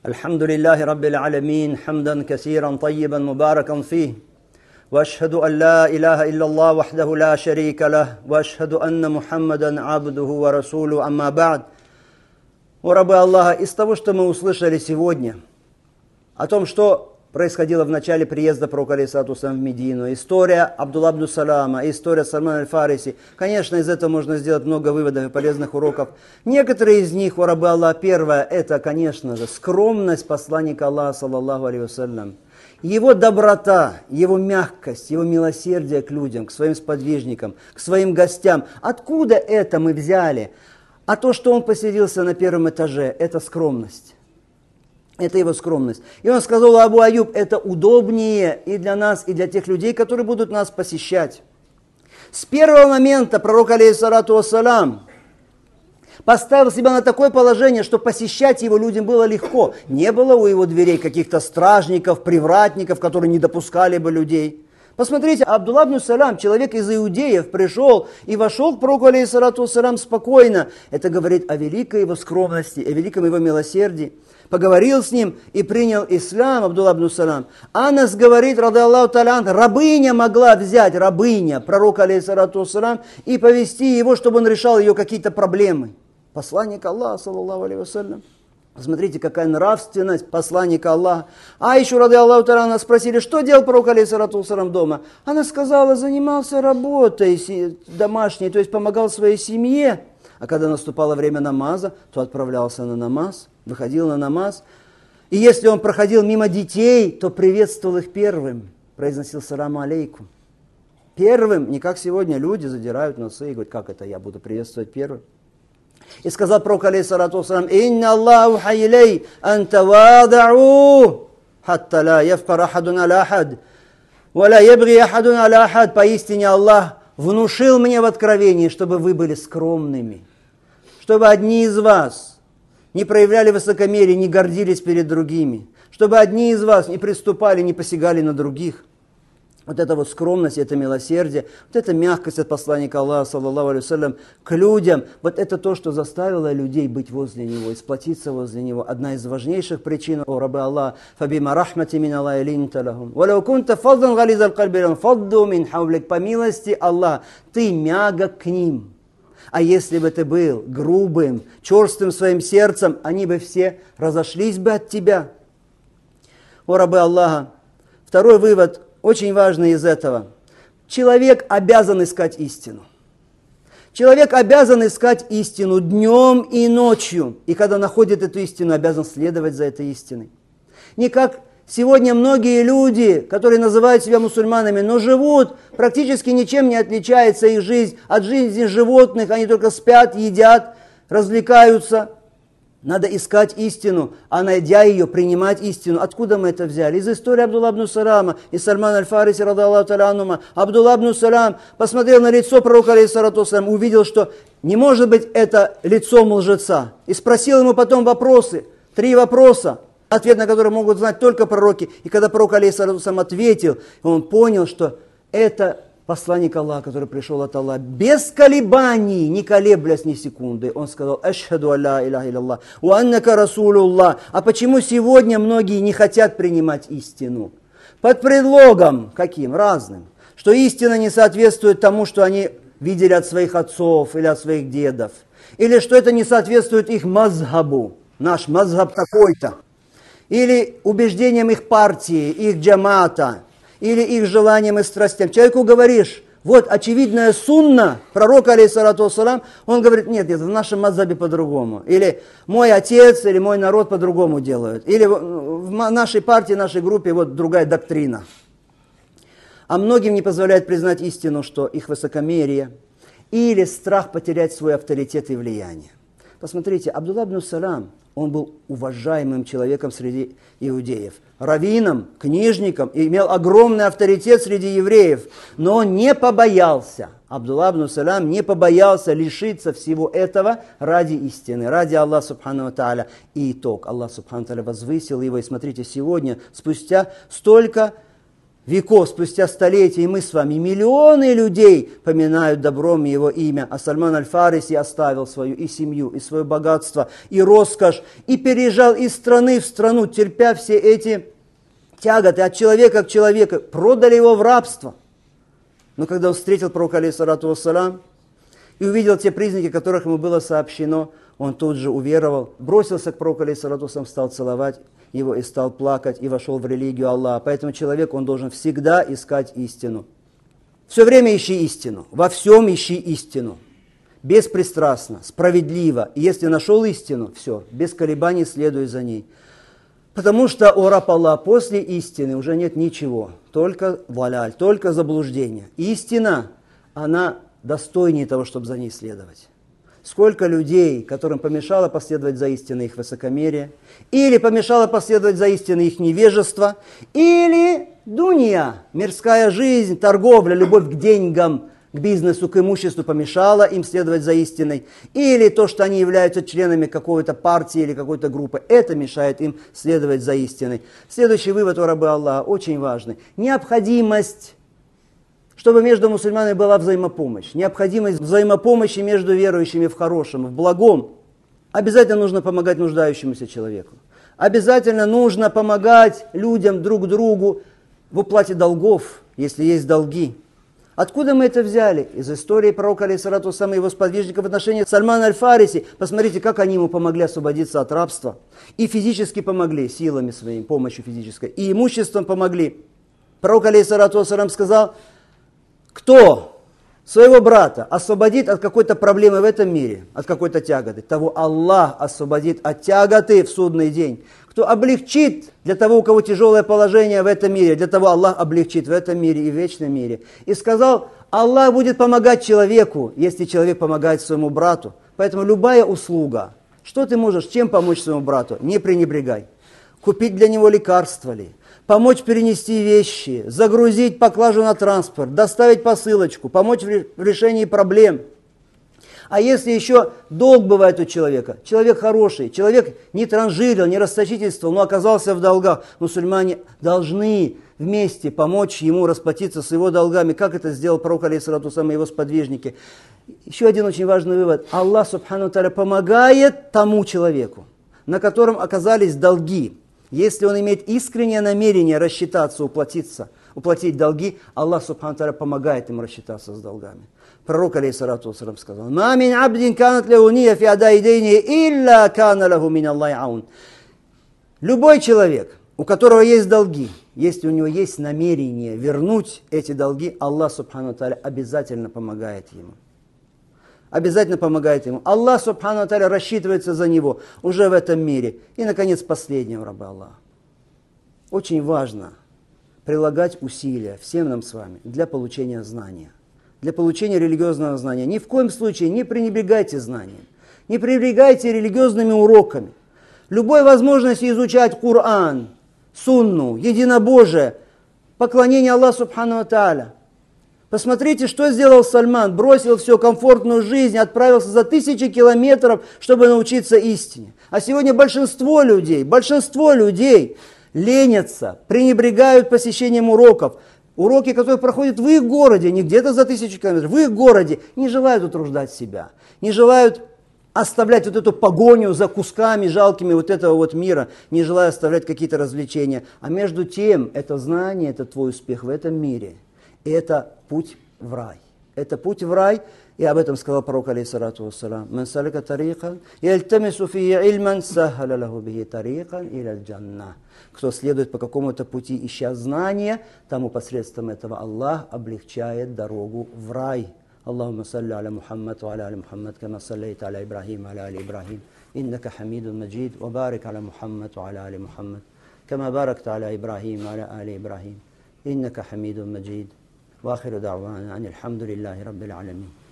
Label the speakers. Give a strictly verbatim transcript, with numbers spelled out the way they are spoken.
Speaker 1: الحمد لله رب العالمين حمدا كثيرا طيبا مباركا فيه وأشهد أن لا إله إلا الله وحده لا شريك له وأشهد أن محمدا عبده ورسوله أما بعد. О рабы Аллаха, из того, что мы услышали сегодня, о том, что происходило в начале приезда пророка алейхиссалату вассалям в Медину, история Абдулла ибн Салама, история Сальмана аль-Фариси, конечно, из этого можно сделать много выводов и полезных уроков. Некоторые из них, о рабы Аллаха, первое, это, конечно же, скромность посланника Аллаха, саллаллаху алейхи вассалям. Его доброта, его мягкость, его милосердие к людям, к своим сподвижникам, к своим гостям. Откуда это мы взяли? А то, что он поселился на первом этаже, это скромность. Это его скромность. И он сказал: Абу Аюб, это удобнее и для нас, и для тех людей, которые будут нас посещать. С первого момента пророк, алейхиссалату вассалям, поставил себя на такое положение, что посещать его людям было легко. Не было у его дверей каких-то стражников, привратников, которые не допускали бы людей. Посмотрите, Абдулла ибн Салам, человек из иудеев, пришел и вошел к пророку, алейхиссалату вассалям, спокойно. Это говорит о великой его скромности, о великом его милосердии. Поговорил с ним и принял ислам Абдулла ибн Салам. Анас говорит, ради Аллаху та'аля, рабыня могла взять, рабыня, пророка, алейхиссалату вассалям, и повести его, чтобы он решал ее какие-то проблемы. Посланник Аллаха, саллаллаху алейхи вассалям. Смотрите, какая нравственность посланника Аллаха. А еще, ради Аллаху та'аля, нас спросили, что делал пророк, алейхиссалату вассалям, дома. Она сказала, занимался работой домашней, то есть помогал своей семье. А когда наступало время намаза, то отправлялся на намаз, выходил на намаз. И если он проходил мимо детей, то приветствовал их первым, произносил саламу алейкум. Первым, не как сегодня люди задирают носы и говорят, как это я буду приветствовать первым. И сказал пророк, алейхиссалату вассалям, «Инна Аллаху хаилей антавадау, хатта ла яфкар ахадун аля ахад, ва ла ябги ахадун аля ахад». Поистине Аллах внушил мне в откровении, чтобы вы были скромными, чтобы одни из вас не проявляли высокомерие, не гордились перед другими, чтобы одни из вас не приступали, не посягали на других. Вот эта вот скромность, это милосердие, вот эта мягкость от посланника Аллаха, саллаллаху алейхи вассалям, к людям, вот это то, что заставило людей быть возле него, сплотиться возле него. Одна из важнейших причин, о рабы Аллаха, «Фабима рахмати мин Аллахи линта лахум, валяу кунта фаддан гализал кальби фадду мин хавлик». По милости Аллаха, ты мягок к ним. А если бы ты был грубым, черстым своим сердцем, они бы все разошлись бы от тебя. О рабы Аллаха, второй вывод, очень важный из этого. Человек обязан искать истину. Человек обязан искать истину днем и ночью. И когда находит эту истину, обязан следовать за этой истиной. Не как сегодня многие люди, которые называют себя мусульманами, но живут, практически ничем не отличается их жизнь от жизни животных. Они только спят, едят, развлекаются. Надо искать истину, а найдя ее, принимать истину. Откуда мы это взяли? Из истории Абдулла ибн Салама, из Сальмана аль-Фариси, ради Аллаху та'аля анхума. Абдулла ибн Салам посмотрел на лицо пророка, алейхиссалату вассалям, увидел, что не может быть это лицом лжеца. И спросил ему потом вопросы, три вопроса, ответ на которые могут знать только пророки. И когда пророк, алейхиссалату вассалям, ответил, он понял, что это посланник Аллаха, который пришел от Аллаха, без колебаний, не колеблясь ни секунды, он сказал: «Ашхаду алла иляха илlallah, ва аннака расулуллах». А почему сегодня многие не хотят принимать истину? Под предлогом каким? Разным. Что истина не соответствует тому, что они видели от своих отцов или от своих дедов. Или что это не соответствует их мазхабу. Наш мазхаб такой-то. Или убеждениям их партии, их джамата. Или их желаниям и страстям. Человеку говоришь, вот очевидная сунна пророка, алейхиссалату вассалям, он говорит, нет, нет, в нашем мазхабе по-другому. Или мой отец, или мой народ по-другому делают. Или в нашей партии, в нашей группе вот другая доктрина. А многим не позволяет признать истину, что их высокомерие или страх потерять свой авторитет и влияние. Посмотрите, Абдулла ибн Салам, он был уважаемым человеком среди иудеев, раввином, книжником, и имел огромный авторитет среди евреев. Но он не побоялся, Абдулла ибн Салам не побоялся лишиться всего этого ради истины, ради Аллаха субхану ва тааля. И итог, Аллах субхану ва тааля возвысил его. И смотрите, сегодня, спустя столько веков, спустя столетия, и мы с вами, миллионы людей поминают добром его имя. А Сальман аль-Фариси оставил свою и семью, и свое богатство, и роскошь, и переезжал из страны в страну, терпя все эти тяготы от человека к человеку. Продали его в рабство. Но когда он встретил пророка, алейхиссалату вассалам, и увидел те признаки, которых ему было сообщено, он тут же уверовал, бросился к пророку, алейхиссалату вассалам, стал целовать его и стал плакать, и вошел в религию Аллаха. Поэтому человек, он должен всегда искать истину. Все время ищи истину, во всем ищи истину. Беспристрастно, справедливо. И если нашел истину, все, без колебаний следуй за ней. Потому что, о раб Аллах, после истины уже нет ничего, только валяль, только заблуждение. Истина, она достойнее того, чтобы за ней следовать. Сколько людей, которым помешало последовать за истиной их высокомерие, или помешало последовать за истиной их невежество, или дунья, мирская жизнь, торговля, любовь к деньгам, к бизнесу, к имуществу помешала им следовать за истиной, или то, что они являются членами какой-то партии или какой-то группы, это мешает им следовать за истиной. Следующий вывод у рабы Аллаха очень важный. Необходимость, чтобы между мусульманами была взаимопомощь. Необходимость взаимопомощи между верующими в хорошем, в благом. Обязательно нужно помогать нуждающемуся человеку. Обязательно нужно помогать людям друг другу в уплате долгов, если есть долги. Откуда мы это взяли? Из истории пророка, алейхиссалату вассалам, и его сподвижников в отношении Сальмана аль-Фариси. Посмотрите, как они ему помогли освободиться от рабства. И физически помогли, силами своими, помощью физической. И имуществом помогли. Пророк, алейхиссалату вассалам, сказал: кто своего брата освободит от какой-то проблемы в этом мире, от какой-то тяготы, того Аллах освободит от тяготы в судный день. Кто облегчит для того, у кого тяжелое положение в этом мире, для того Аллах облегчит в этом мире и в вечном мире. И сказал, Аллах будет помогать человеку, если человек помогает своему брату. Поэтому любая услуга, что ты можешь, чем помочь своему брату, не пренебрегай. Купить для него лекарства ли, помочь перенести вещи, загрузить поклажу на транспорт, доставить посылочку, помочь в решении проблем. А если еще долг бывает у человека, человек хороший, человек не транжирил, не расточительствовал, но оказался в долгах, мусульмане должны вместе помочь ему расплатиться с его долгами, как это сделал пророк, алейхиссалату вассалам, и его сподвижники. Еще один очень важный вывод. Аллах, субхану тааля, помогает тому человеку, на котором оказались долги. Если он имеет искреннее намерение рассчитаться, уплатиться, уплатить долги, Аллах, субхану тааля, помогает ему рассчитаться с долгами. Пророк, алейхиссалату вассалам, сказал: «Ма мин абдин канат лаху ния фи адаи дейни илля кана лаху мин Аллахи аун». Любой человек, у которого есть долги, если у него есть намерение вернуть эти долги, Аллах, субхану тааля, обязательно помогает ему. Обязательно помогает ему. Аллах, субхану тааля, рассчитывается за него уже в этом мире. И, наконец, последнего раба Аллаха. Очень важно прилагать усилия всем нам с вами для получения знания, для получения религиозного знания. Ни в коем случае не пренебрегайте знанием, не пренебрегайте религиозными уроками. Любой возможности изучать Коран, Сунну, единобожие, поклонение Аллаху субхану тааля. Посмотрите, что сделал Сальман. Бросил всю комфортную жизнь, отправился за тысячи километров, чтобы научиться истине. А сегодня большинство людей, большинство людей ленятся, пренебрегают посещением уроков. Уроки, которые проходят в их городе, не где-то за тысячу километров, в их городе, не желают утруждать себя, не желают оставлять вот эту погоню за кусками жалкими вот этого вот мира, не желая оставлять какие-то развлечения. А между тем, это знание, это твой успех в этом мире. И это путь в рай. Это путь в рай, и об этом сказал пророк, алейхиссалату вассалам: «Ман салака тарикан, ялтамису фии ильман, сахаля лаху бихи тарикан иля джанна». Кто следует по какому-то пути, ища знания, тому посредством этого Аллах облегчает дорогу в рай. Аллахумма салли аля Мухаммад ва аля али Мухаммад, кама саллайта аля Ибрахим, аля али Ибрахим, иннака хамидун маджид, ва барик аля Мухаммад ва аля али Мухаммад, кама баракта аля Ибрахим, аля али Ибрахим, иннака хамидун маджид. وآخر دعوانا أن الحمد لله رب العالمين.